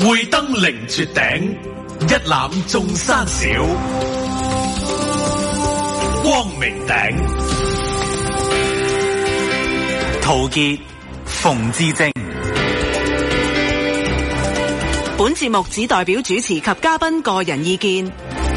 會登凌絕頂，一覽眾山小。光明頂， 陶傑、馮智政。 本節目只代表主持及嘉賓個人意見。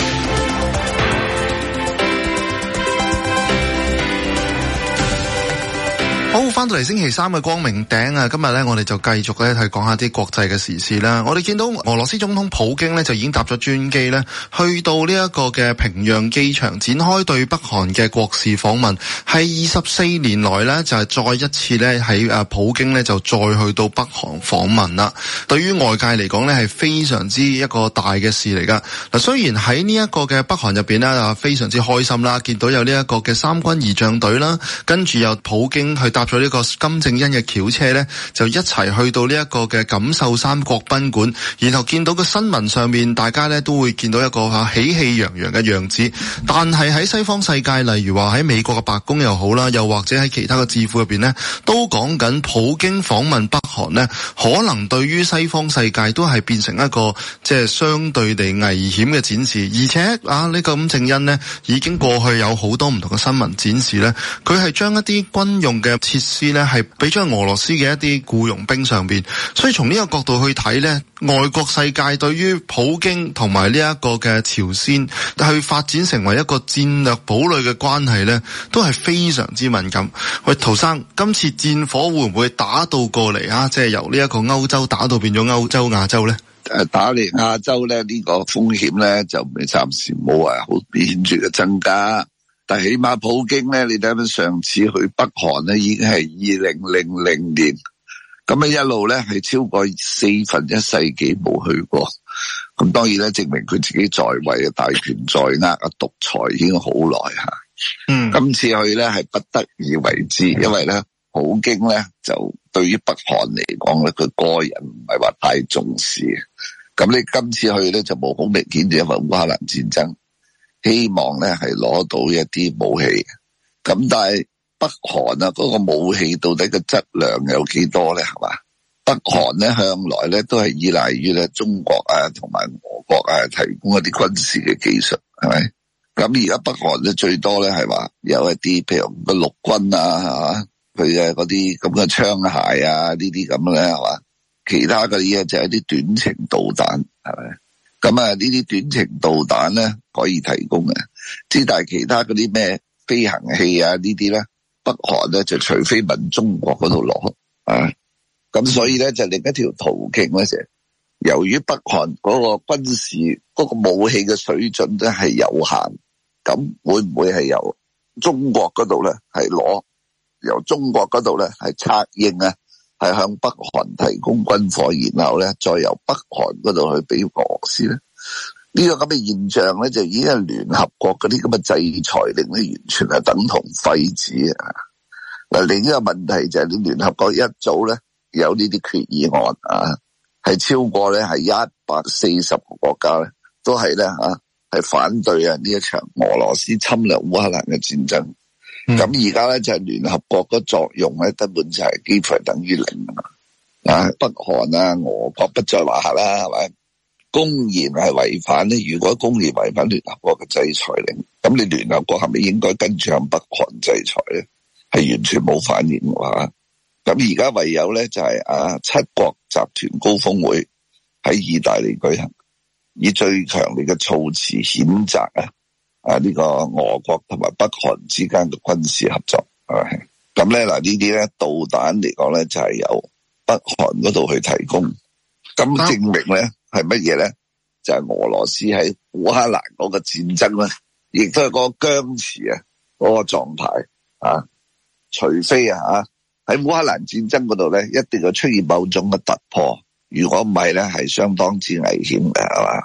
好，翻到嚟星期三嘅光明頂啊！今日咧，我哋就繼續咧去講下啲國際嘅時事啦。我哋見到俄羅斯總統普京咧就已經搭咗專機咧，去到呢一個嘅平壤機場，展開對北韓嘅國事訪問。係24年來咧，就係再一次咧喺普京咧就再去到北韓訪問啦。對於外界嚟講咧，係非常之一個大嘅事嚟噶。嗱，雖然喺呢一個嘅北韓入邊咧，非常之開心啦，見到有呢一個嘅三軍儀仗隊啦，跟住有普京去搭咗呢個金正恩嘅轎車呢，就一齊去到呢一個嘅錦繡山國賓館，然後見到個新聞上面，大家呢都會見到一個喜氣洋洋嘅樣子。但係喺西方世界，例如話喺美國嘅白宮又好啦，又或者喺其他嘅智庫入邊呢，都講緊普京訪問北韓呢，可能對於西方世界都係變成一個即係相對地危險嘅展示。而且呢個金正恩呢，已經過去有好多唔同嘅新聞展示呢，佢係將一啲軍用嘅設施呢係俾咗俄羅斯嘅一啲僱傭兵上邊，所以從呢個角度去睇呢，外國世界對於普京同埋呢一個嘅朝鮮去發展成為一個戰略堡壘嘅關係呢，都係非常之敏感。喂，陶生，今次戰火會唔會打到過嚟啊？即係由呢一個歐洲打到變咗歐洲、亞洲呢？ 打嚟亞洲呢，呢個風險呢就未暫時冇話好顯著嘅增加。但起碼普京咧，你睇翻上次去北韓咧，已經係2000年，咁一路咧係超過1/4世紀冇去過。咁當然咧，證明佢自己在位嘅大權在握啊，獨裁已經好耐吓。今次去咧係不得已為之，因為咧普京咧就對於北韓嚟講咧，佢個人唔係話太重視。咁你今次去咧就冇好明顯，就因為烏克蘭戰爭。希望咧係攞到一啲武器，咁但係北韓啊嗰個武器到底個質量有幾多咧？係嘛？北韓咧向來咧都係依賴於咧中國啊同埋俄國啊提供一啲軍事嘅技術，係咪？咁而家北韓咧最多咧係話有一啲譬如個陸軍啊，佢嘅嗰啲咁嘅槍械啊呢啲咁咧係嘛？其他嗰啲嘢就係一啲短程導彈，係咪？咁呢啲短程導彈咧可以提供嘅，之但係其他嗰啲咩飛行器啊呢啲咧，北韓咧就除非問中國嗰度攞啊，咁所以咧就另一條途徑咧就由於北韓嗰個軍事嗰個武器嘅水準咧係有限，咁會唔會係由中國嗰度咧係攞，由中國嗰度咧係策應啊？係向北韓提供軍火，然後咧再由北韓嗰度去俾俄羅斯咧，呢個咁嘅現象咧就已經係聯合國嗰啲咁嘅制裁令咧，完全係等同廢紙啊！嗱，另一個問題就係你聯合國一早咧有呢啲決議案啊，係超過咧係140個國家咧都係咧係反對啊呢一場俄羅斯侵略烏克蘭嘅戰爭。咁而家咧就係聯合國嘅作用咧，根本就係幾乎係等於零啊！北韓啊、俄國不在話下啦，係咪？公然係違反咧，如果公然違反聯合國嘅制裁令，咁你聯合國係咪應該跟住向北韓制裁咧？係完全冇反應嘅話，咁而家唯有咧就係7國集團高峰會喺意大利舉行，以最強烈嘅措辭譴責呢個俄國同埋北韓之間嘅軍事合作，係咪？咁咧嗱，呢啲咧導彈嚟講咧就係由北韓嗰度去提供，咁證明咧係乜嘢咧？就係俄羅斯喺烏克蘭嗰個戰爭咧，亦都係嗰個僵持嗰個狀態啊。除非喺烏克蘭戰爭嗰度咧，一定要出現某種嘅突破，如果唔係咧，係相當之危險嘅，係嘛？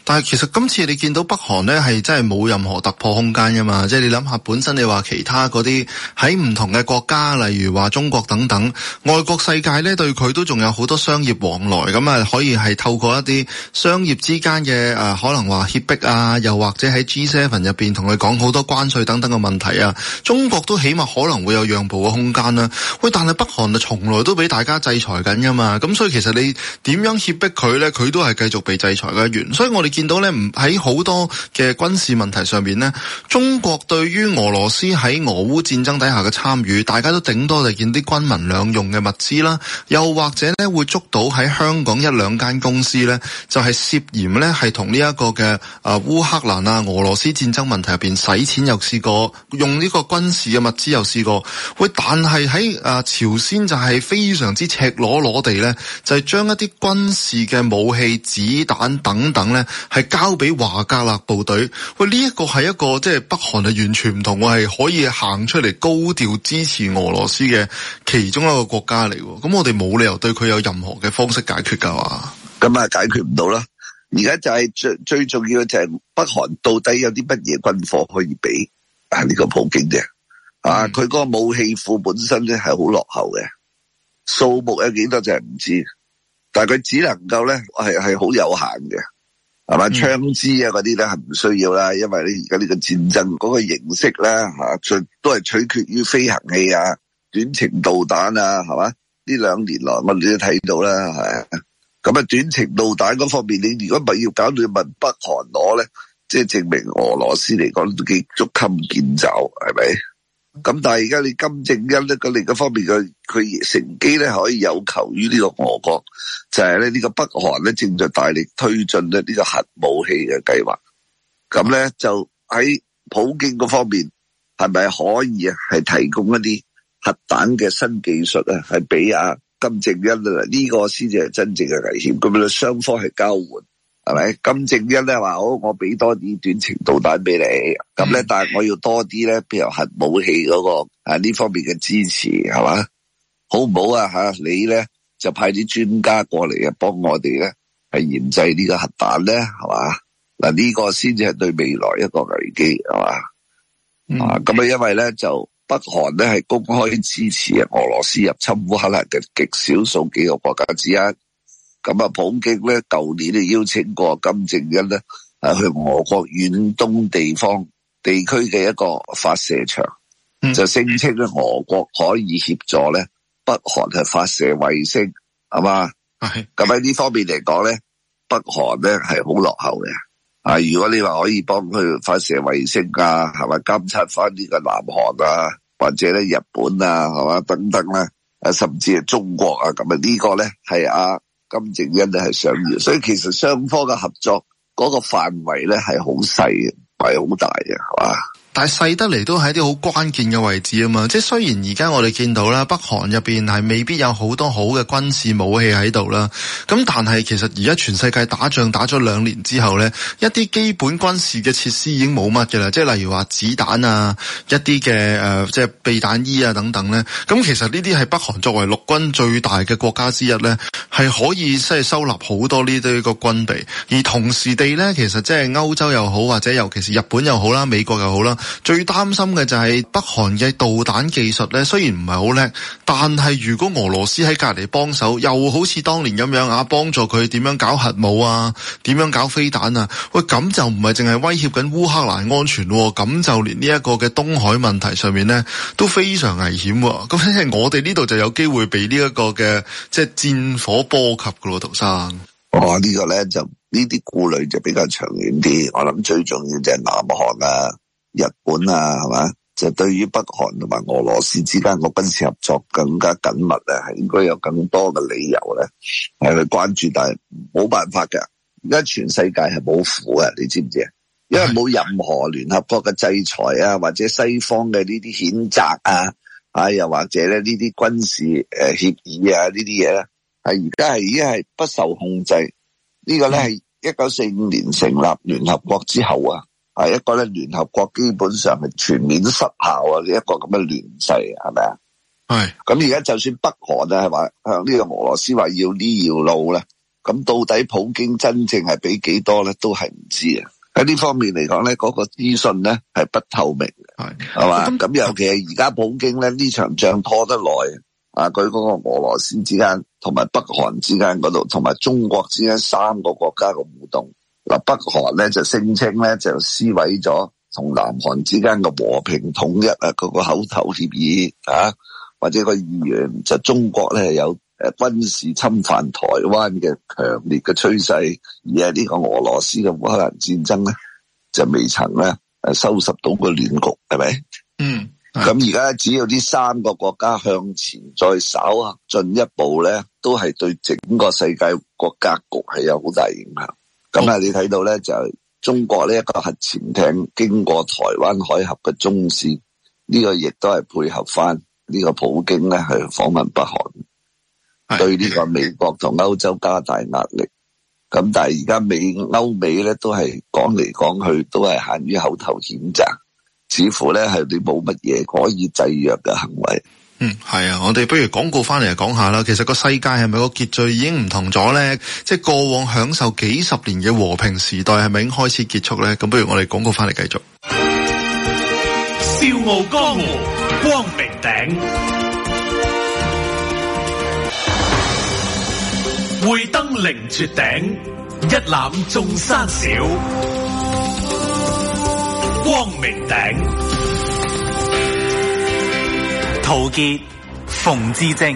但係其實今次你見到北韓呢係真係冇任何突破空間㗎嘛，即係你諗下本身你話其他嗰啲喺唔同嘅國家，例如話中國等等，外國世界呢對佢都仲有好多商業往來，咁啊可以係透過一啲商業之間嘅可能話脅迫啊，又或者喺 G7 入邊同佢講好多關稅等等嘅問題啊，中國都起碼可能會有讓步嘅空間啦。喂，但係北韓就從來都俾大家制裁緊㗎嘛，咁所以其實你點樣脅迫佢呢？佢都係繼續被制裁嘅一員。所以我哋見到呢，唔喺好多嘅軍事問題上面呢，中國對於俄羅斯喺俄烏戰爭底下嘅參與，大家都頂多就見啲軍民兩用嘅物資啦，又或者呢會捉到喺香港一兩間公司呢，就係涉嫌呢係同呢一個嘅烏克蘭啊俄羅斯戰爭問題入邊使錢，又試過用呢個軍事嘅物資又試過。喂，但係喺朝鮮就係非常之赤裸裸地呢，就係將一啲軍事嘅武器、子彈等等呢，係交俾華格納部隊。喂，呢一個係一個即係北韓係完全唔同，我係可以行出嚟高調支持俄羅斯嘅其中一個國家嚟。咁我哋冇理由對佢有任何嘅方式解決㗎嘛？咁解決唔到啦。而家就係最重要嘅就係北韓到底有啲乜嘢軍火可以俾呢個普京啫？佢嗰個武器庫本身咧係好落後嘅，數目有幾多就係唔知，但係佢只能夠咧係好有限嘅，係嘛？槍支啊嗰啲咧係唔需要啦，因為咧而家呢個戰爭嗰個形式咧都係取決於飛行器啊、短程導彈啊，係嘛？呢2年來我哋都睇到啦，係咁啊，短程導彈嗰方面，你如果唔係要搞到問北韓攞咧，即係證明俄羅斯嚟講都幾捉襟見肘，係咪？咁但係而家你金正恩咧，佢另一方面佢乘機咧可以有求於呢個俄國，就係咧呢個北韓咧正在大力推進咧呢個核武器嘅計劃。咁咧就喺普京嗰方面，係咪可以係提供一啲核彈嘅新技術啊？係俾金正恩啊，呢個先至係真正嘅危險。咁樣雙方係交換，係咪？金正恩咧話好，我俾多啲短程導彈俾你，咁咧但係我要多啲咧，譬如核武器嗰個呢方面嘅支持，係嘛？好唔好啊？你咧就派啲專家過嚟幫我哋咧係研製呢個核彈咧，係嘛？嗱，呢個先至係對未來一個危機，係嘛？咁因為咧就。北韓咧係公開支持俄羅斯入侵烏克蘭嘅極少數幾個國家之一。咁啊，普京咧舊年就邀請過金正恩咧去俄國遠東地區嘅一個發射場，就聲稱咧俄國可以協助咧北韓係發射衛星，係嘛？咁喺呢方面嚟講咧，北韓咧係好落後嘅。如果你話可以幫佢發射衛星啊，係咪監測翻呢個南韓啊，或者咧日本啊，係嘛等等咧，甚至係中國啊，咁啊呢個咧係金正恩咧係想要，所以其實雙方嘅合作嗰個範圍咧係好細嘅，唔係好大嘅，係嘛？但係細得嚟都係一啲好關鍵嘅位置啊嘛，即係雖然而家我哋見到啦，北韓入邊係未必有好多好嘅軍事武器喺度啦，咁但係其實而家全世界打仗打咗2年之後咧，一啲基本軍事嘅設施已經冇乜嘅啦，即係例如話子彈啊，一啲嘅即係避彈衣啊等等咧，咁其實呢啲係北韓作為陸軍最大嘅國家之一咧，係可以即係收納好多呢啲個軍備，而同時地咧，其實即係歐洲又好，或者尤其是日本又好啦，美國又好啦。最擔心嘅就係北韓嘅導彈技術咧，雖然唔係好叻，但係如果俄羅斯喺隔籬幫手，又好似當年咁樣幫助佢點樣搞核武啊，點樣搞飛彈啊，喂，咁就唔係淨係威脅緊烏克蘭安全，咁就連呢一個嘅東海問題上面咧都非常危險。咁即係我哋呢度就有機會被呢一個嘅即係戰火波及噶咯，陶生。呢個咧就呢啲顧慮就比較長遠啲，我諗最重要就係南韓啊、日本啊，係嘛？就對於北韓同埋俄羅斯之間個軍事合作更加緊密咧，係應該有更多嘅理由咧係去關注，但係冇辦法㗎。而家全世界係冇符嘅，你知唔知啊？因為冇任何聯合國嘅制裁啊，或者西方嘅呢啲譴責啊，又或者咧呢啲軍事協議啊呢啲嘢咧，係而家係已經係不受控制。呢個咧係1945年成立聯合國之後係一個咧聯合國基本上係全面失效一個咁嘅亂世，係咪啊？係。咁而家就算北韓係話向呢個俄羅斯話要呢要路咧， 咁到底普京真正係俾幾多咧，都係唔知啊。喺呢方面嚟講咧，嗰個資訊咧係不透明嘅，係嘛？咁尤其係而家普京咧呢場仗拖得耐啊，佢嗰個俄羅斯之間同埋北韓之間嗰度，同埋中國之間三個國家嘅互動。嗱，北韓咧就聲稱咧就撕毀咗同南韓之間嘅和平統一啊嗰個口頭協議啊，或者個意願就中國咧有軍事侵犯台灣嘅強烈嘅趨勢，而係呢個俄羅斯嘅烏克蘭戰爭咧就未曾咧收拾到個亂局，係咪？咁而家只要呢三個國家向前再稍進一步咧，都係對整個世界個格局係有好大影響。咁啊，你睇到咧就係中國呢一個核潛艇經過台灣海峽嘅中線，呢個亦都係配合翻呢個普京咧去訪問北韓，對呢個美國同歐洲加大壓力。咁但係而家歐美咧都係講嚟講去都係限於口頭譴責，似乎咧係你冇乜嘢可以制約嘅行為。 係啊，我哋不如廣告翻嚟講下啦。其實個世界係咪個秩序已經唔同咗咧？即係過往享受幾十年嘅和平時代係咪已經開始結束咧？咁不如我哋廣告翻嚟繼續。 笑傲江湖，光明頂，會登凌絕頂，一覽眾山小。光明頂。 陶傑、馮智政。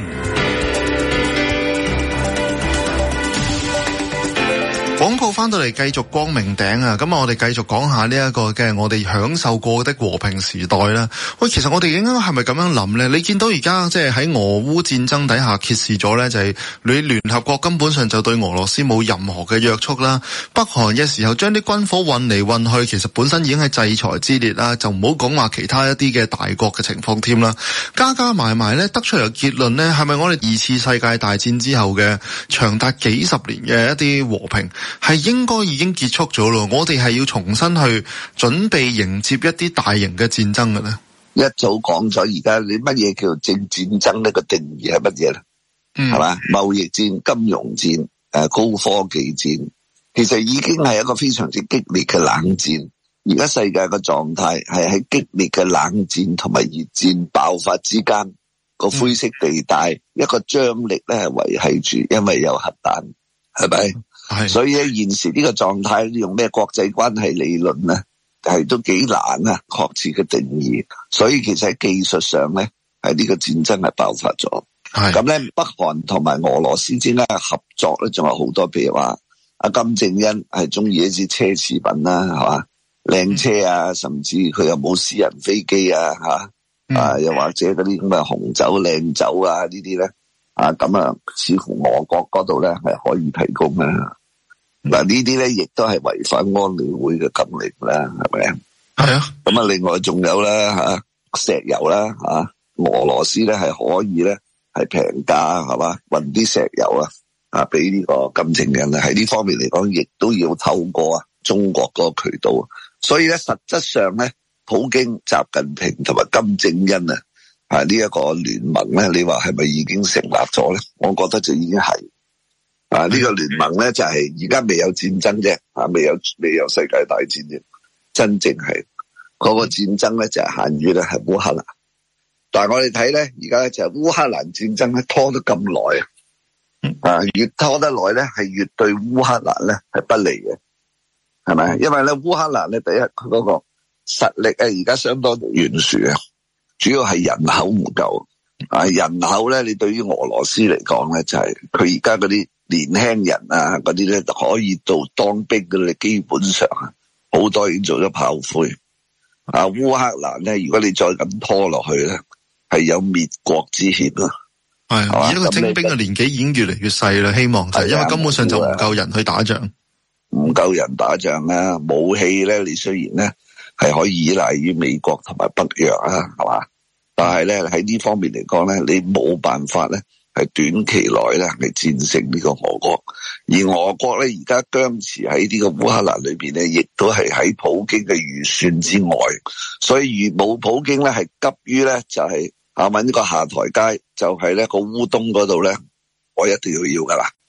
廣告翻到嚟繼續光明頂啊！咁我哋繼續講下呢一個嘅我哋享受過的和平時代啦。喂，其實我哋應該係咪咁樣諗呢？你見到而家即係喺俄烏戰爭底下揭示咗呢，就係你聯合國根本上就對俄羅斯冇任何嘅約束啦。北韓嘅時候將啲軍火運嚟運去，其實本身已經係制裁之列啦，就唔好講話其他一啲嘅大國嘅情況添啦。加加埋埋呢，得出嚟嘅結論呢，係咪我哋二次世界大戰之後嘅長達幾十年嘅一啲和平係應該已經結束咗咯？我哋係要重新去準備迎接一啲大型嘅戰爭嘅咧。 一早講咗，而家你乜嘢叫做正戰爭呢？個定義係乜嘢咧？係嘛？貿易戰、金融戰、高科技戰，其實已經係一個非常之激烈嘅冷戰。而家世界嘅狀態係喺激烈嘅冷戰同埋熱戰爆發之間個灰色地帶，一個張力咧係維繫住，因為有核彈，係咪？所以咧，現時呢個狀態用咩國際關係理論咧，係都幾難啊，確切嘅定義。所以其實喺技術上咧，係呢個戰爭係爆發咗。咁咧，北韓同埋俄羅斯之間嘅合作咧，仲有好多，譬如話阿金正恩係中意一啲奢侈品啦，係嘛，靚車啊，甚至佢又冇私人飛機啊，又或者嗰啲咁嘅紅酒、靚酒啊呢啲咧。咁啊，似乎俄國嗰度咧係可以提供啦。嗱，呢啲咧亦都係違反安理會嘅禁令啦，係咪啊？係啊。咁啊，另外仲有啦石油啦俄羅斯咧係可以咧係平價係嘛運啲石油俾呢個金正恩喺呢方面嚟講，亦都要透過中國嗰個渠道。所以咧，實質上咧，普京、習近平同埋金正恩呢一個聯盟咧，你話係咪已經成立咗咧？我覺得就已經係呢個聯盟咧，就係而家未有戰爭啫，未有世界大戰啫。真正係嗰個戰爭咧，就係限於咧係烏克蘭。但係我哋睇咧，而家咧就係烏克蘭戰爭咧拖得咁耐越拖得耐咧，係越對烏克蘭咧係不利嘅，係咪？因為咧烏克蘭咧，第一佢嗰個實力而家相當懸殊主要係人口唔夠人口咧，你對於俄羅斯嚟講咧，就係佢而家嗰啲年輕人嗰啲咧可以做當兵嘅咧，基本上好多已經做咗炮灰。烏克蘭咧，如果你再咁拖落去咧，係有滅國之險啦。係而家個徵兵嘅年紀已經越嚟越細啦，希望就係因為根本上就唔夠人去打仗， 唔夠人打仗啦。武器咧，你雖然咧係可以依賴於美國同埋北約係嘛？但係咧喺呢方面嚟講咧，你冇辦法咧係短期內咧係戰勝呢個俄國，而俄國咧而家僵持喺呢個烏克蘭裏邊咧，亦都係喺普京嘅預算之外，所以如冇普京咧係急於咧就係揾呢個下台階，就係咧個烏東嗰度咧，我一定要噶啦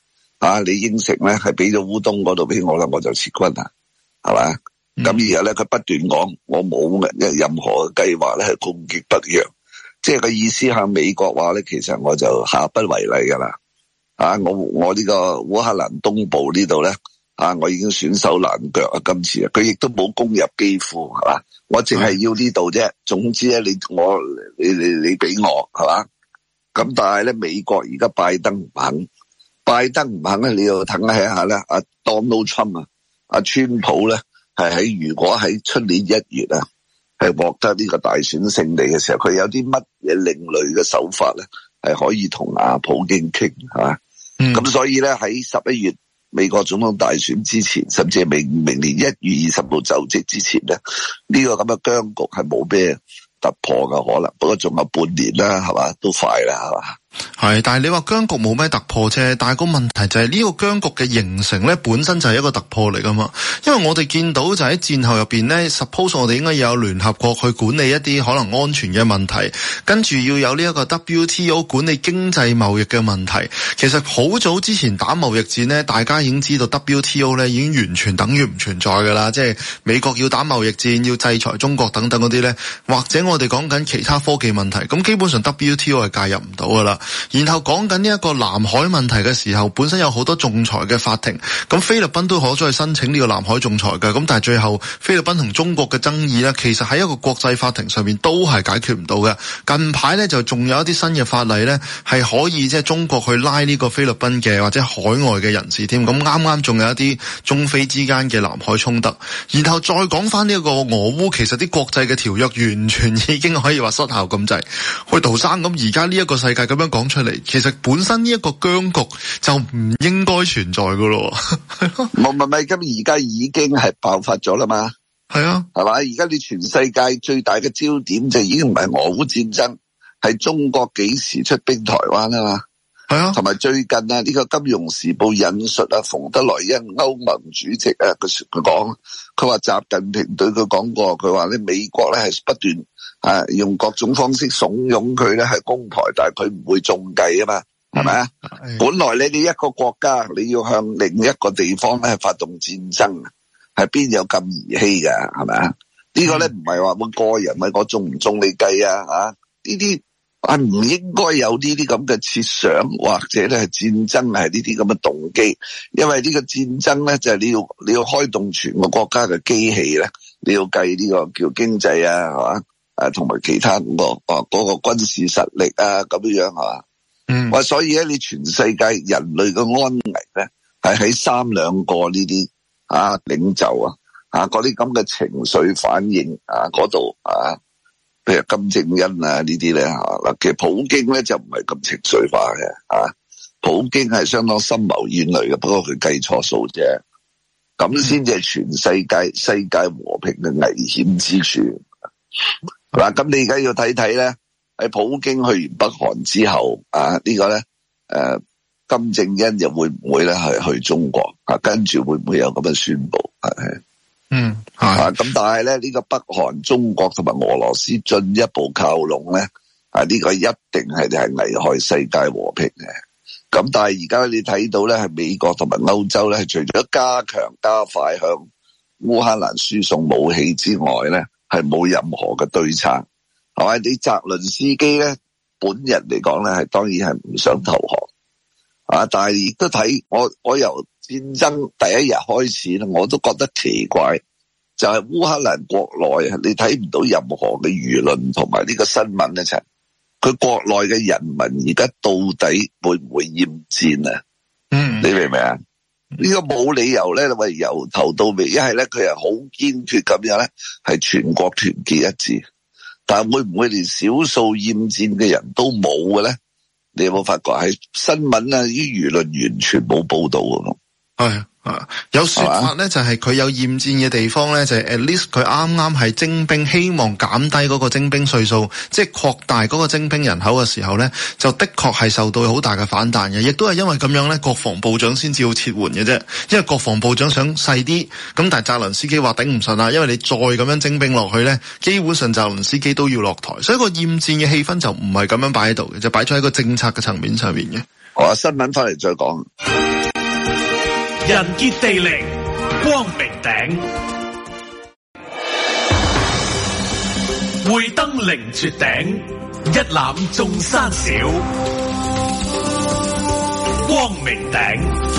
你應承咧係俾咗烏東嗰度俾我啦，我就撤軍啦，係嘛？咁而家咧佢不斷講我冇任何嘅計劃咧係攻擊北約，即係個意思向美國話咧，其實我就下不為例噶啦。我呢個烏克蘭東部呢度咧，我已經損手爛腳啊！今次佢亦都冇攻入基輔，係嘛？我淨係要呢度啫。總之咧，你俾我，係嘛？咁但係咧，美國而家拜登唔肯咧，你要睇下咧，Donald Trump 川普咧，係如果喺出年1月係獲得呢個大選勝利嘅時候，佢有啲乜嘢另類嘅手法咧，係可以同普京傾，係嘛？咁所以咧喺11月美國總統大選之前，甚至係明年1月20號就職之前咧，呢個咁嘅僵局係冇咩突破嘅可能，不過仲有半年啦，係嘛，都快啦，係嘛。 係，但係你話僵局冇咩突破啫，但係個問題就係呢個僵局嘅形成咧，本身就係一個突破嚟噶嘛。因為我哋見到就喺戰後入邊咧 ，suppose 我哋應該要有聯合國去管理一啲可能安全嘅問題，跟住要有呢一個 WTO 管理經濟貿易嘅問題。其實好早之前打貿易戰咧，大家已經知道 WTO 咧已經完全等於唔存在噶啦，即係美國要打貿易戰，要制裁中國等等嗰啲咧，或者我哋講緊其他科技問題，咁基本上 WTO 係介入唔到噶啦。然後講緊呢一個南海問題嘅時候，本身有好多仲裁嘅法庭，咁菲律賓都可再申請呢個南海仲裁嘅，咁但係最後菲律賓同中國嘅爭議呢，其實喺一個國際法庭上面都係解決唔到嘅。近排呢，就仲有一啲新嘅法例呢，係可以即係中國去拉呢個菲律賓嘅或者海外嘅人士添。咁啱啱仲有一啲中菲之間嘅南海衝突，然後再講翻呢一個俄烏，其實啲國際嘅條約完全已經可以話失效咁滯。喂，陶生，咁而家呢一個世界咁樣講出嚟，其實本身呢一個僵局就唔應該存在噶咯。 唔係，咁而家已經係爆發咗啦嘛。 係啊， 係嘛？而家你全世界最大嘅焦點就已經唔係俄烏戰爭，係中國幾時出兵台灣啊嘛。係啊，同埋最近呢個《金融時報》引述馮德萊恩歐盟主席佢講，佢話習近平對佢講過，佢話咧美國咧係不斷用各種方式慫恿佢咧係攻台，但係佢唔會中計啊嘛，係咪啊？本來你一個國家你要向另一個地方咧發動戰爭，係邊有咁兒戲噶？係咪啊？呢個咧唔係話每個人咪我中唔中你計啊？呢啲唔應該有呢啲咁嘅設想，或者咧係戰爭係呢啲咁嘅動機，因為呢個戰爭咧就係你要開動全個國家嘅機器咧，你要計呢個叫經濟啊，係嘛？同埋其他嗰個軍事實力咁樣係嘛？所以咧，你全世界人類嘅安危咧，係喺3兩個呢啲領袖嗰啲咁嘅情緒反應嗰度譬如金正恩呢啲咧嗱，其實普京咧就唔係咁情緒化嘅普京係相當深謀遠慮嘅，不過佢計錯數啫，咁先至係全世界和平嘅危險之處。嗱，咁你而家要睇睇咧，喺普京去完北韓之後呢個咧金正恩又會唔會咧係去中國跟住會唔會有咁嘅宣佈？咁但係咧呢個北韓、中國同埋俄羅斯進一步靠攏咧呢個一定係危害世界和平嘅。咁但係而家你睇到咧係美國同埋歐洲咧，除咗加快向烏克蘭輸送武器之外咧，係冇任何嘅對策，係咪？你澤倫斯基咧本人嚟講咧係當然係唔想投降但係亦都睇我由戰爭第一日開始咧，我都覺得奇怪，就係烏克蘭國內你睇唔到任何嘅輿論同埋呢個新聞咧，就係佢國內嘅人民而家到底會唔會厭戰啊？你明唔明啊？呢個冇理由咧，喂，由頭到尾，一係咧佢係好堅決咁樣咧，係全國團結一致，但係會唔會連少數厭戰嘅人都冇嘅咧？你有冇發覺喺新聞啲輿論完全冇報道嘅？係有說法咧，就係佢有厭戰嘅地方咧，就係 at least 佢啱啱係徵兵，希望減低嗰個徵兵歲數，即係擴大嗰個徵兵人口嘅時候咧，就的確係受到好大嘅反彈嘅，亦都係因為咁樣咧，國防部長先至要撤換嘅啫，因為國防部長想細啲，咁但係澤倫斯基話頂唔順啦，因為你再咁樣徵兵落去咧，基本上澤倫斯基都要落台，所以個厭戰嘅氣氛就唔係咁樣擺喺度嘅，就擺咗喺個政策嘅層面上面嘅。好啊，新聞翻嚟再講。 人傑地靈，光明頂，會登凌絕頂，一覽眾山小。光明頂，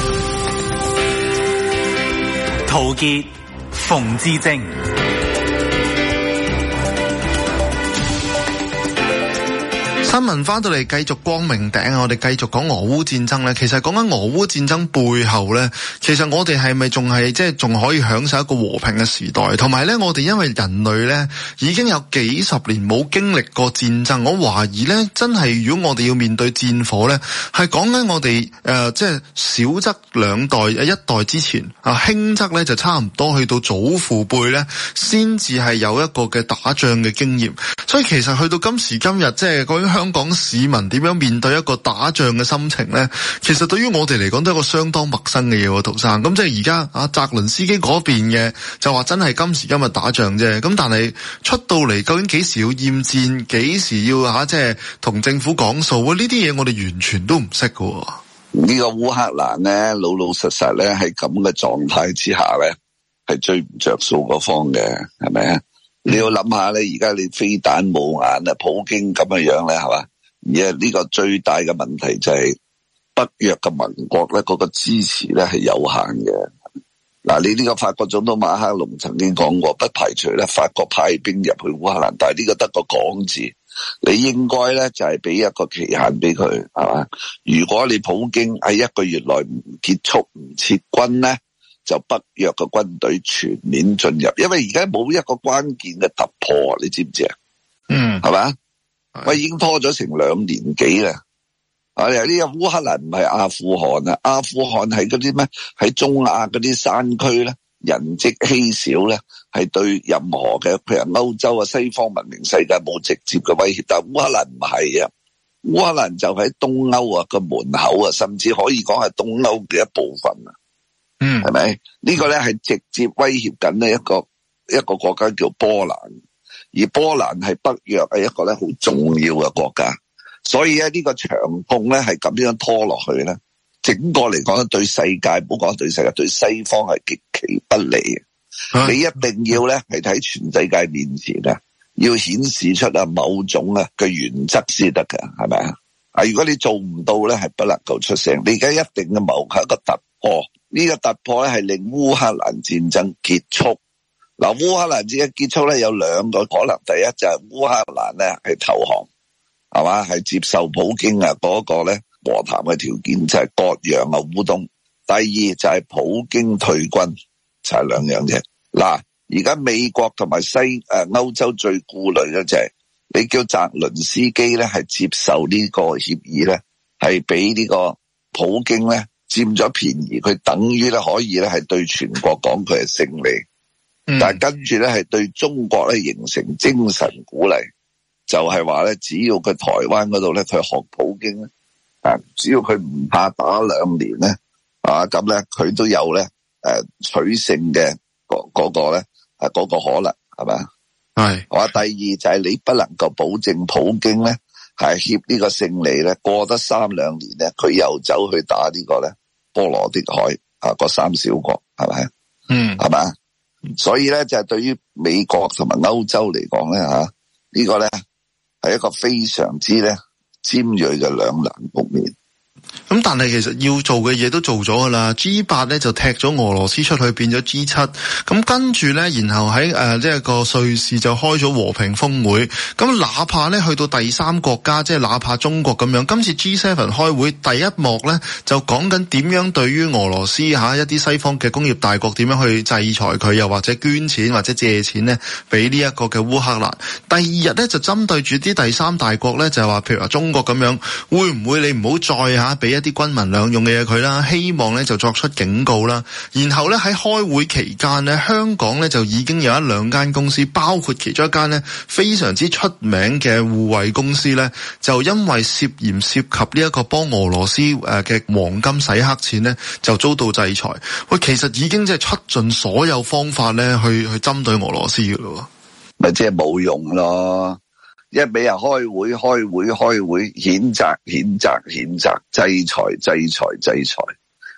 陶傑、馮智政。 新聞翻到嚟繼續光明頂啊！我哋繼續講俄烏戰爭咧。其實講緊俄烏戰爭背後咧，其實我哋係咪仲係仲可以享受一個和平嘅時代？同埋咧，我哋因為人類咧已經有幾十年冇經歷過戰爭，我懷疑咧真係如果我哋要面對戰火咧，係講緊我哋少則兩代一代之前啊，輕則咧就差唔多去到祖父輩咧，先至係有一個嘅打仗嘅經驗。所以其實去到今時今日，究竟香港市民點樣面對一個打仗嘅心情呢？其實對於我哋嚟講都係一個相當陌生嘅嘢喎，陶生。咁而家澤倫斯基嗰邊嘅就話真係今時今日打仗啫。咁但係出到嚟究竟幾時要厭戰，幾時要同政府講數呢啲嘢我哋完全都唔識㗎。 呢個烏克蘭呢，老老實實呢喺咁嘅狀態之下呢，係最唔着數嗰方嘅，係咪啊？你要諗下咧，而家你飛彈冇眼啊，普京咁嘅樣咧，係嘛？而家呢個最大嘅問題就係北約嘅盟國咧，嗰個支持咧係有限嘅。嗱，你呢個法國總統馬克龍曾經講過，不排除咧法國派兵入去烏克蘭，但係呢個得個講字，你應該咧就係俾一個期限俾佢，係嘛？如果你普京喺1個月內唔結束唔撤軍咧，就北約嘅軍隊全面進入，因為而家冇一個關鍵嘅突破，你知唔知啊？係嘛？喂，已經拖咗成2年幾啦。呢個烏克蘭唔係阿富汗啊，阿富汗係嗰啲咩？喺中亞嗰啲山區咧，人跡稀少咧，係對任何嘅譬如歐洲啊、西方文明世界冇直接嘅威脅，但係烏克蘭唔係啊，烏克蘭就喺東歐啊個門口啊，甚至可以講係東歐嘅一部分啊。係咪？呢個咧係直接威脅緊呢一個國家叫波蘭，而波蘭係北約係一個咧好重要嘅國家，所以咧呢個長痛咧係咁樣拖落去咧，整個嚟講對世界，唔好講對世界，對西方係極其不利嘅。你一定要咧係喺全世界面前咧，要顯示出某種嘅原則先得㗎，係咪啊？如果你做唔到咧，係不能夠出聲。你而家一定要謀求一個突破。呢個突破咧係令烏克蘭戰爭結束。嗱，烏克蘭戰爭結束咧有2個可能，第一就係烏克蘭咧係投降，係嘛，係接受普京嗰個咧和談嘅條件，就係割讓烏東。第二就係普京退軍，就係2樣啫。嗱，而家美國同埋歐洲最顧慮嘅就係你叫澤倫斯基咧係接受呢個協議咧，係俾呢個普京咧佔咗便宜，佢等於咧可以咧係對全國講佢係勝利，但係跟住咧係對中國咧形成精神鼓勵，就係話咧只要佢台灣嗰度咧佢學普京咧，只要佢唔怕打2年咧，咁咧佢都有咧取勝嘅嗰個咧嗰個可能，係咪？係。話第二就係你不能夠保證普京咧係協呢個勝利咧過得3-2年咧，佢又走去打呢個咧波羅的海個3小國，係咪？係咪？所以咧就係對於美國同埋歐洲嚟講咧呢個咧係一個非常之咧尖銳嘅兩難局面。 咁但係其實要做嘅嘢都做咗噶啦 ，G8 咧就踢咗俄羅斯出去，變咗 G7。咁跟住咧，然後喺呢一個瑞士就開咗和平峰會。咁哪怕咧去到第三國家，即係哪怕中國咁樣，今次 G7 開會第一幕咧就講緊點樣對於俄羅斯一啲西方嘅工業大國點樣去制裁佢，又或者捐錢或者借錢咧俾呢一個嘅烏克蘭。第二日咧就針對住啲第三大國咧就係話，譬如話中國咁樣，會唔會你唔好再俾一啲軍民兩用嘅嘢佢啦，希望咧就作出警告啦。然後咧喺開會期間咧，香港咧就已經有1-2間公司，包括其中一間咧非常之出名嘅護衛公司咧，就因為涉及呢一個幫俄羅斯嘅黃金洗黑錢咧，就遭到制裁。喂，其實已經即係出盡所有方法咧去針對俄羅斯嘅咯， 咪即係冇用咯。一味人開會，譴責，制裁。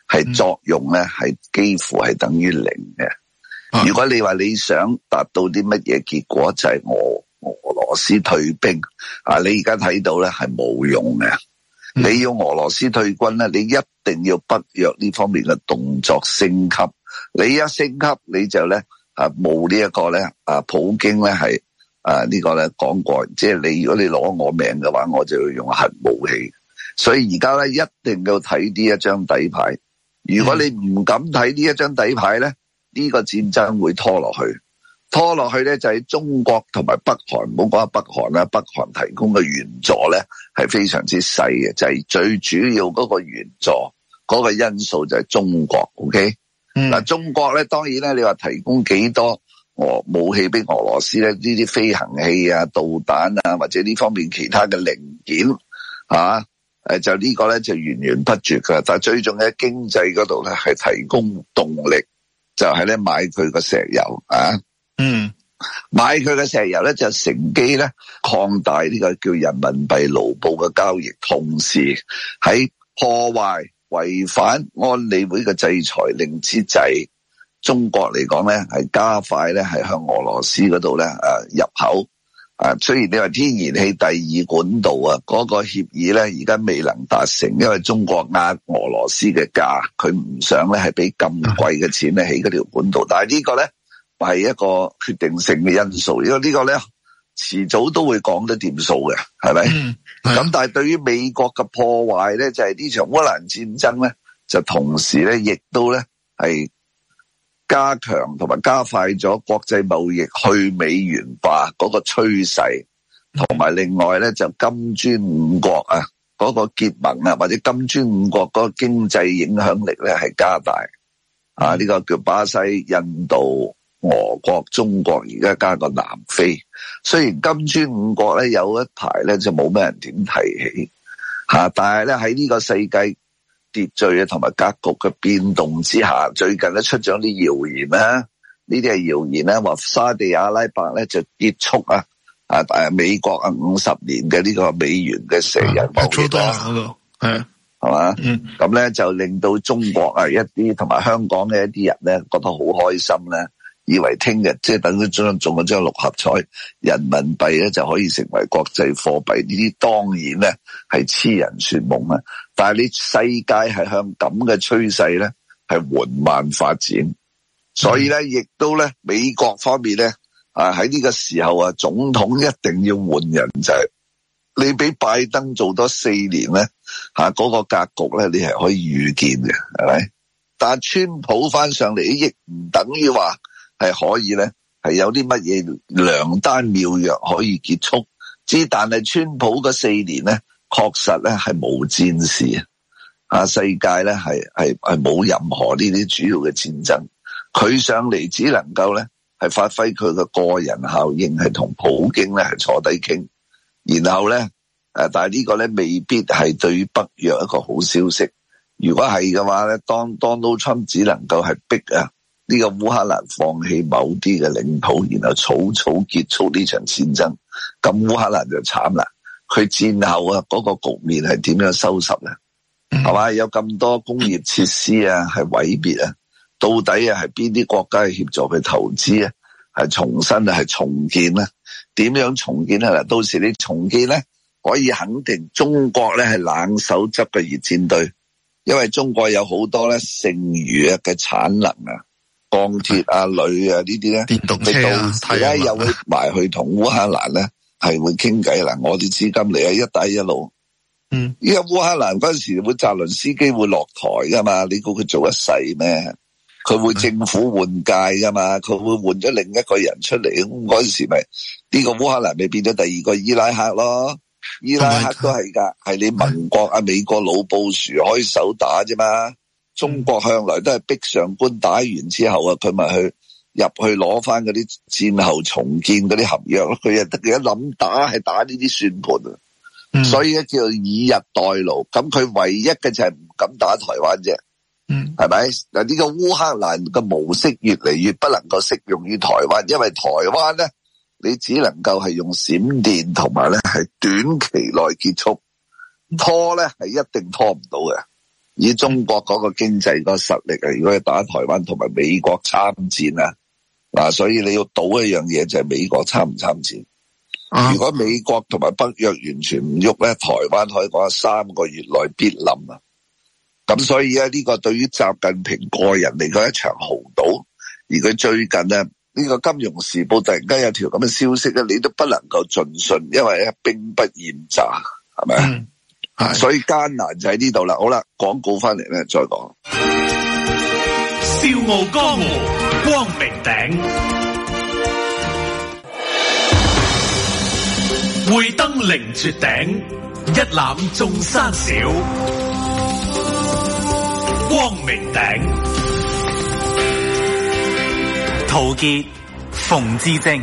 係作用咧係幾乎係等於零嘅。如果你話你想達到啲乜嘢結果，就係俄羅斯退兵啊！你而家睇到咧係冇用嘅。你要俄羅斯退軍咧，你一定要北約呢方面嘅動作升級。你一升級，你就咧冇呢一個咧普京咧係呢個咧講過，即係你如果你攞我命嘅話，我就要用核武器。所以而家咧一定要睇呢一張底牌。如果你唔敢睇呢一張底牌咧，呢個戰爭會拖落去。拖落去咧就係中國同埋北韓，唔好講下北韓啦，北韓提供嘅援助咧係非常之細嘅，就係最主要嗰個援助嗰個因素就係中國。OK，嗱，中國咧當然咧，你話提供幾多武器俾俄羅斯咧？呢啲飛行器啊、導彈啊，或者呢方面其他嘅零件就呢個咧就源源不絕噶。但係最重要喺經濟嗰度咧係提供動力，就係咧買佢個石油買佢嘅石油咧就乘機咧擴大呢個叫人民幣盧布嘅交易，同時喺破壞違反安理會嘅制裁令之際，中國嚟講咧係加快咧係向俄羅斯嗰度咧入口。雖然你話天然氣第二管道嗰個協議咧而家未能達成，因為中國壓俄羅斯嘅價，佢唔想咧係俾咁貴嘅錢咧起嗰條管道，但係呢個咧係一個決定性嘅因素，因為呢個咧遲早都會講得掂數嘅，係咪？咁但係對於美國嘅破壞咧，就係呢場烏克蘭戰爭咧，就同時咧亦都咧係加強同埋加快咗國際貿易去美元化嗰個趨勢，同埋另外咧就金磚五國嗰個結盟或者金磚五國嗰個經濟影響力咧係加大呢個叫巴西、印度、俄國、中國，而家加個南非。雖然金磚五國咧有一排咧就冇咩人點提起但係咧喺呢個世界秩序同埋格局嘅變動之下，最近咧出咗啲謠言啦，呢啲係謠言咧，話沙地阿拉伯咧就結束美國50年嘅呢個美元嘅石油貿易啦，係嘛？咁咧就令到中國一啲同埋香港嘅一啲人咧覺得好開心咧，以為聽日即係等佢中咗張六合彩，人民幣咧就可以成為國際貨幣，呢啲當然咧係痴人說夢啊！但係你世界係向咁嘅趨勢咧係緩慢發展，所以咧亦都咧美國方面咧喺呢個時候總統一定要換人，就係你俾拜登做多4年咧嗰個格局咧你係可以預見嘅，係咪？但係川普翻上嚟亦唔等於話係可以咧係有啲乜嘢良丹妙藥可以結束，但係川普嗰4年咧確實咧係冇戰事世界咧係冇任何呢啲主要嘅戰爭，佢上嚟只能夠咧係發揮佢嘅個人效應，係同普京咧係坐低傾，然後咧但係呢個咧未必係對於北約一個好消息。如果係嘅話咧，Donald Trump 只能夠係逼呢個烏克蘭放棄某啲嘅領土，然後草草結束呢場戰爭，咁烏克蘭就慘啦。佢戰後嗰個局面係點樣收拾咧？係嘛？有咁多工業設施係毀滅到底係邊啲國家協助佢投資係重新係重建咧？點樣重建咧？嗱，到時你重建咧，可以肯定中國咧係冷手執嘅熱戰隊，因為中國有好多咧剩餘嘅產能鋼鐵鋁呢啲咧，電動車而家又會埋去同烏克蘭咧係會傾偈啦。我啲資金嚟一帶一路，依家烏克蘭嗰陣時會澤倫斯基會落台噶嘛？你估佢做一世咩？佢會政府換屆噶嘛？佢會換咗另一個人出嚟，咁嗰陣時咪呢個烏克蘭咪變咗第二個伊拉克咯？伊拉克都係噶，係你盟國美國老布殊開手打啫嘛。中國向來都係逼上官，打完之後佢咪去入去攞翻嗰啲戰後重建嗰啲合約咯。佢又得佢一諗打係打呢啲算盤所以咧叫做以逸待勞。咁佢唯一嘅就係唔敢打台灣啫，係咪？嗱，呢個烏克蘭嘅模式越嚟越不能夠適用於台灣，因為台灣咧你只能夠係用閃電同埋咧係短期內結束，拖咧係一定拖唔到嘅。 以中國嗰個經濟個實力啊，如果係打台灣同埋美國參戰啊，嗱，所以你要賭一樣嘢就係美國參唔參戰。如果美國同埋北約完全唔喐咧，台灣可以講3個月內必冧啊！咁所以咧，呢個對於習近平個人嚟講一場豪賭，而佢最近咧呢個金融時報突然間有條咁嘅消息咧，你都不能夠盡信，因為咧兵不厭詐，係咪？係，所以艱難就喺呢度啦。好啦，廣告翻嚟咧再講。 笑傲江湖，光明頂，會登凌絕頂，一覽眾山小。光明頂， 陶傑、馮智政。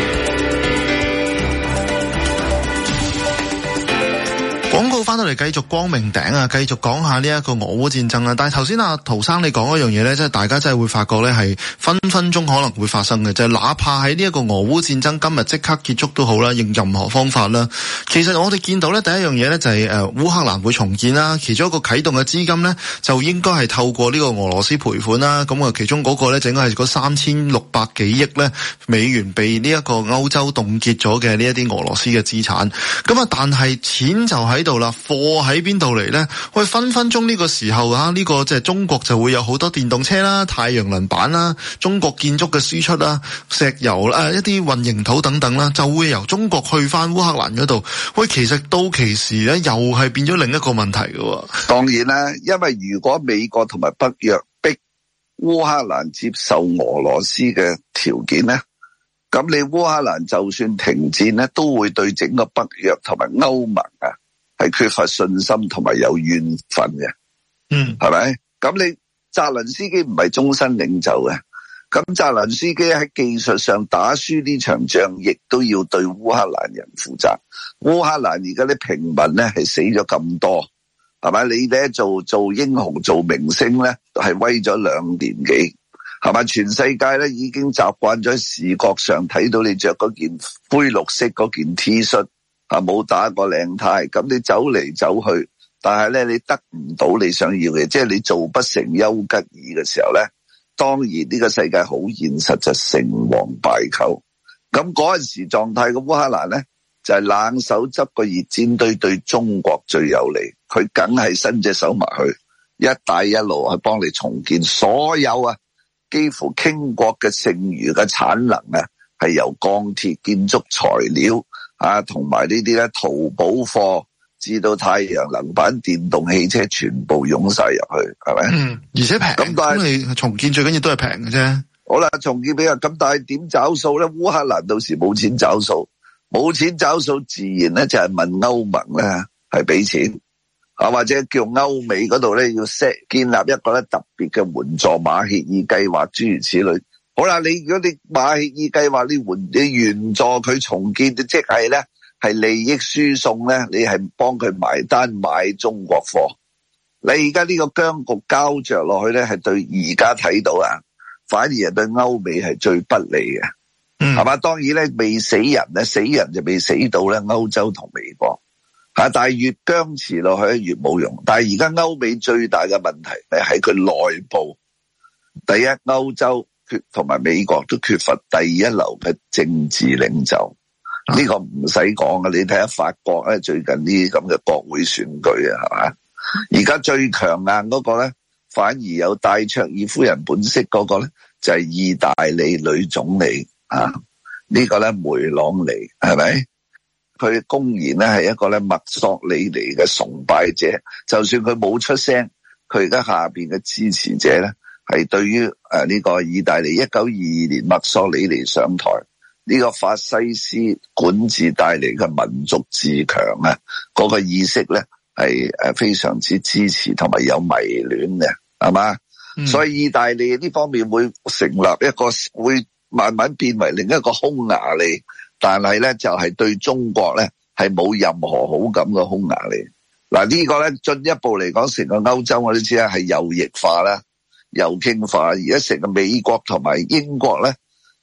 廣告翻到嚟繼續光明頂啊，繼續講下呢一個俄烏戰爭啦。但係頭先阿陶生你講一樣嘢咧，即係大家真係會發覺咧係分分鐘可能會發生嘅，就係哪怕喺呢一個俄烏戰爭今日即刻結束都好啦，用任何方法啦。其實我哋見到咧第一樣嘢咧就係烏克蘭會重建啦，其中一個啟動嘅資金咧就應該係透過呢個俄羅斯賠款啦。咁啊其中嗰個咧就應該係嗰3600幾億咧美元被呢一個歐洲凍結咗嘅呢一啲俄羅斯嘅資產。咁啊但係錢就喺度啦，貨喺邊度嚟呢？喂，分分鐘呢個時候啊，呢個即係中國就會有好多電動車啦、太陽能板啦、中國建築嘅輸出啦、石油啦、一啲混凝土等等啦，就會由中國去翻烏克蘭嗰度。喂，其實到期時咧，又係變咗另一個問題嘅。 當然啦，因為如果美國同埋北約逼烏克蘭接受俄羅斯嘅條件呢，咁你烏克蘭就算停戰呢，都會對整個北約同埋歐盟啊係缺乏信心同埋有怨憤嘅，係咪？咁你澤倫斯基唔係終身領袖嘅，咁澤倫斯基喺技術上打輸呢場仗，亦都要對烏克蘭人負責。烏克蘭而家啲平民咧係死咗咁多，係咪？你咧做英雄做明星咧，係威咗2年幾，係咪？全世界咧已經習慣咗喺視覺上睇到你着嗰件灰綠色嗰件 T 恤。冇打過領呔，咁你走嚟走去，但係咧你得唔到你想要嘅，即係你做不成丘吉爾嘅時候咧，當然呢個世界好現實，就成王敗寇。咁嗰陣時狀態嘅烏克蘭咧，就係冷手執個熱煎堆，對中國最有利，佢梗係伸隻手埋去，一帶一路去幫你重建所有啊，幾乎傾國嘅剩餘嘅產能啊，係由鋼鐵、建築材料。同埋呢啲咧，淘寶貨至到太陽能板、電動汽車，全部湧晒入去，係咪？而且平。咁但係你重建最緊要都係平嘅啫。 好啦，重建俾人咁，但係點找數咧？烏克蘭到時冇錢找數，冇錢找數，自然咧就係問歐盟咧係俾錢，或者叫歐美嗰度咧要建立一個咧特別嘅援助馬歇爾計劃，諸如此類。好啦，如果你馬歇爾計劃你援助佢重建，即係咧係利益輸送咧，你係幫佢埋單買中國貨。你而家呢個僵局膠着落去咧，係對而家睇到啊，反而係對歐美係最不利嘅，係嘛？當然咧未死人咧，死人就未死到咧歐洲同美國，但係越僵持落去越冇用。但係而家歐美最大嘅問題係佢內部，第一歐洲同埋美國都缺乏第一流嘅政治領袖，呢個唔使講嘅。你睇下法國咧，最近呢啲咁嘅國會選舉啊，係嘛？而家最強硬嗰個咧，反而有戴卓爾夫人本色嗰個咧，就係意大利女總理啊，呢個咧梅朗尼，係咪？佢公然咧係一個咧墨索里尼嘅崇拜者，就算佢冇出聲，佢而家下邊嘅支持者咧，係對於呢個意大利1922年墨索里尼上台呢個法西斯管治帶嚟嘅民族自強啊，嗰個意識咧係非常之支持同埋有迷戀嘅，係嘛？所以意大利呢方面會成立一個，會慢慢變為另一個匈牙利，但係咧就係對中國咧係冇任何好感嘅匈牙利。嗱，呢個咧進一步嚟講，成個歐洲我都知啦，係右翼化啦。右傾化，而家成個美國同埋英國咧，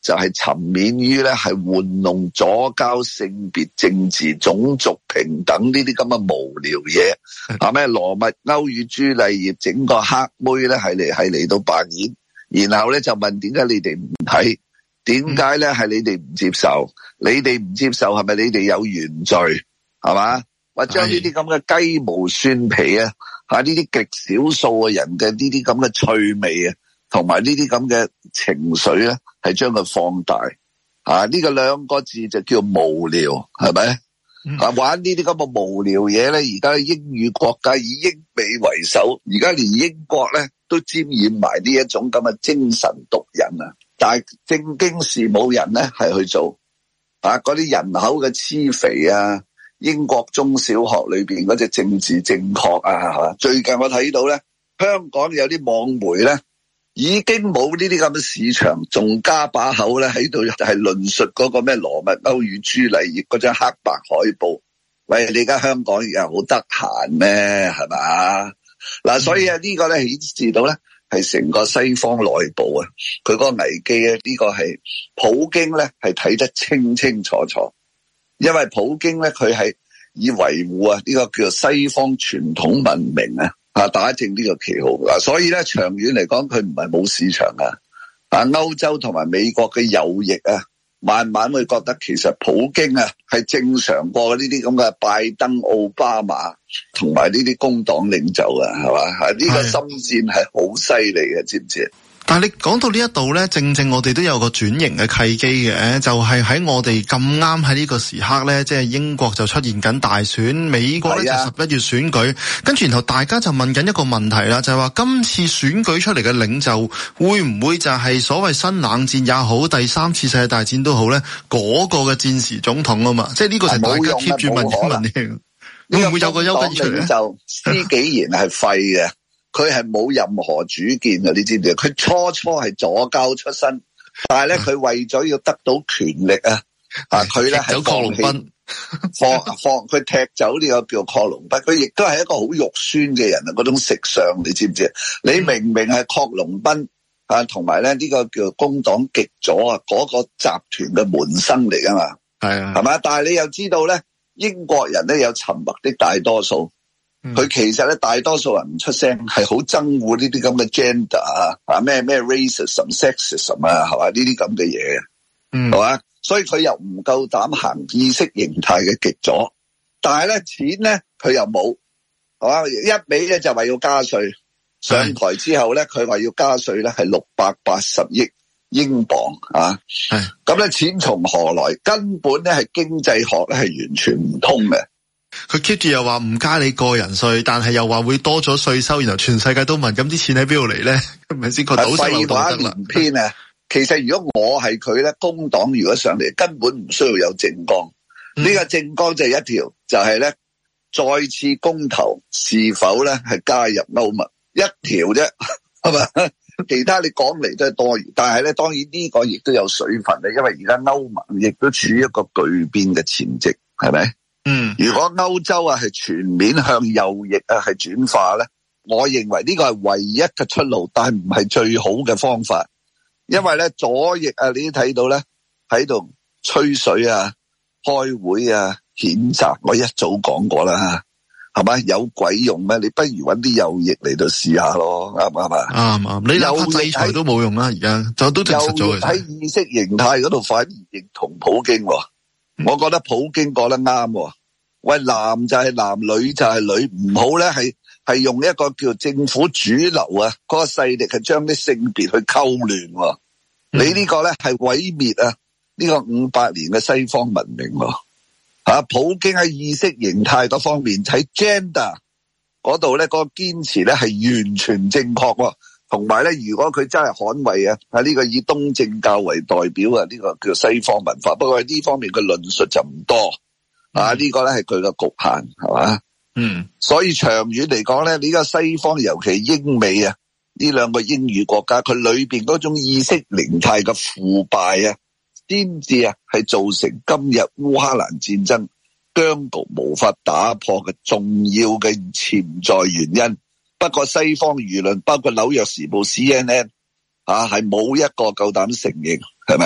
就係沉湎於咧係玩弄左膠、性別、政治、種族平等呢啲咁嘅無聊嘢，係咩羅密歐與朱麗葉整個黑妹咧係嚟到扮演，然後咧就問點解你哋唔睇？點解咧係你哋唔接受？你哋唔接受係咪你哋有原罪？係嘛？或將呢啲咁嘅雞毛蒜皮啊，呢啲極少數嘅人嘅呢啲咁嘅趣味啊，同埋呢啲咁嘅情緒咧，係將佢放大。呢個兩個字就叫無聊，係咪？玩呢啲咁嘅無聊嘢咧，而家英語國家以英美為首，而家連英國咧都沾染埋呢一種咁嘅精神毒癮啊！但係正經事冇人咧係去做。嗰啲人口嘅黐肥啊，英國中小學裏邊嗰隻政治正確啊，係嘛？最近我睇到咧，香港有啲網媒咧已經冇呢啲咁嘅市場，仲加把口咧喺度係論述嗰個咩羅密歐與朱麗葉嗰張黑白海報。喂，你而家香港又好得閒咩？係嘛？嗱，所以呢個咧顯示到咧係成個西方內部啊，佢嗰個危機咧，呢個係普京咧係睇得清清楚楚，因為普京咧佢係以維護呢個叫做西方傳統文明啊打正呢個旗號嗱，所以咧長遠嚟講佢唔係冇市場歐洲同埋美國嘅右翼啊，慢慢會覺得其實普京啊係正常過呢啲咁嘅拜登、奧巴馬同埋呢啲工黨領袖啊，係嘛？呢個心戰係好犀利嘅，知唔知？ 但係你講到呢一度咧，正正我哋都有個轉型嘅契機嘅，就係喺我哋咁啱喺呢個時刻咧，即係英國就出現緊大選，美國咧就11月選舉，跟住然後大家就問緊一個問題啦，就係話今次選舉出嚟嘅領袖會唔會就係所謂新冷戰也好，第三次世界大戰都好咧，嗰個嘅戰時總統啊嘛，即係呢個就大家 keep 住問一問嘅，會唔會有個優吉出嚟咧？ 就施紀賢係廢嘅。佢係冇任何主見嘅，你知唔知？佢初係左膠出身，但係咧佢為咗要得到權力佢咧係放棄佢踢走呢個叫郝龍斌，佢亦都係一個好肉酸嘅人啊！嗰種食相，你知唔知？你明明係郝龍斌同埋咧呢個叫工黨極左嗰個集團嘅門生嚟噶嘛？係嘛？但係你又知道咧，英國人咧有沉默的大多數。佢其實咧，大多數人唔出聲，係好憎惡呢啲咁嘅 gender 咩 racism、sexism 係嘛？呢啲咁嘅嘢，係嘛？所以佢又唔夠膽行意識形態嘅極左，但係咧錢咧佢又冇，係嘛？一味咧就話要加稅，上台之後咧佢話要加稅咧係680億英鎊咁咧錢從何來？根本咧係經濟學咧係完全唔通嘅。 佢 keep 住又話唔加你個人稅，但係又話會多咗稅收，然後全世界都問，咁啲錢喺邊度嚟咧？係咪先？佢倒晒漏道德啦。 篇啊，其實如果我係佢咧，工黨如果上嚟，根本唔需要有政綱。呢個政綱就係一條，就係咧再次公投是否咧係加入歐盟一條啫，係嘛？其他你講嚟都係多餘。但係咧，當然呢個亦都有水分咧，因為而家歐盟亦都處於一個巨變嘅前夕，係咪？如果歐洲係全面向右翼係轉化咧，我認為呢個係唯一嘅出路，但係唔係最好嘅方法，因為咧左翼你都睇到咧喺度吹水開會譴責，我一早講過啦，係咪？有鬼用咩？你不如揾啲右翼嚟到試下咯，啱唔啱啊？啱，你有制裁都冇用啦，而家就都證實咗喺意識形態嗰度反而認同普京。我覺得普京講得啱，喂，男就係男，女就係女，唔好咧係用一個叫政府主流嗰個勢力係將啲性別去溝亂。你呢個咧係毀滅呢個500年嘅西方文明。普京喺意識形態嗰方面喺 gender 嗰度咧嗰個堅持咧係完全正確。同埋咧，如果佢真係捍衛呢個以東正教為代表呢個叫西方文化，不過呢方面嘅論述就唔多呢個咧係佢嘅局限，係嘛？所以長遠嚟講咧，呢個西方尤其英美呢兩個英語國家，佢裏邊嗰種意識形態嘅腐敗先至係造成今日烏克蘭戰爭僵局無法打破嘅重要嘅潛在原因。不過西方輿論包括紐約時報 CNN 係冇一個夠膽承認，係咪？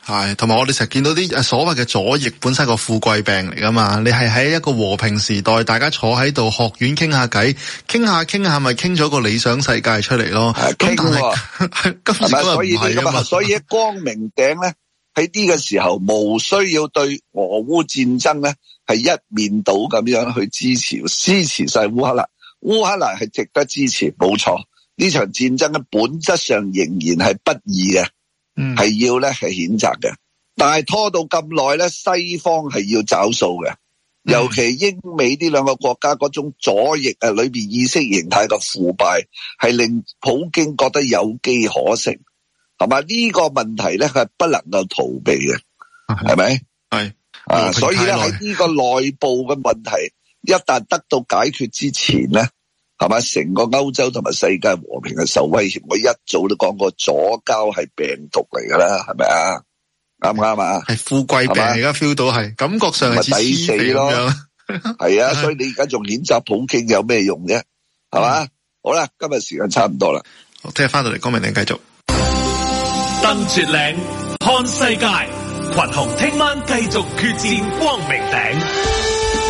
係，同埋我哋成日見到啲所謂嘅左翼本身係個富貴病嚟噶嘛，你係喺一個和平時代，大家坐喺度學院傾下偈，傾下咪傾咗個理想世界出嚟咯。 傾喎， 係咪？所以咁啊，所以光明頂咧喺呢個時候，無需要對俄烏戰爭咧係一面倒咁樣去支持晒烏克蘭。烏克蘭係值得支持，冇錯。呢場戰爭嘅本質上仍然係不義嘅，係要咧係譴責嘅。但係拖到咁耐咧，西方係要找數嘅，尤其英美呢兩個國家嗰種左翼裏邊意識形態嘅腐敗，係令普京覺得有機可乘，係嘛？呢個問題咧係不能夠逃避嘅，係咪？係啊，所以咧喺呢個內部嘅問題一旦得到解決之前咧，係嘛？成個歐洲同埋世界和平係受威脅。我一早都講過，左膠係病毒嚟噶啦，係咪啊？啱唔啱啊？係富貴病，而家 feel 到係感覺上係抵死咯。係啊，所以你而家仲譴責普京有咩用啫？係嘛？好啦，今日時間差唔多啦， 我聽日翻到嚟，光明頂繼續。 登絕嶺看世界，群雄聽晚繼續決戰光明頂。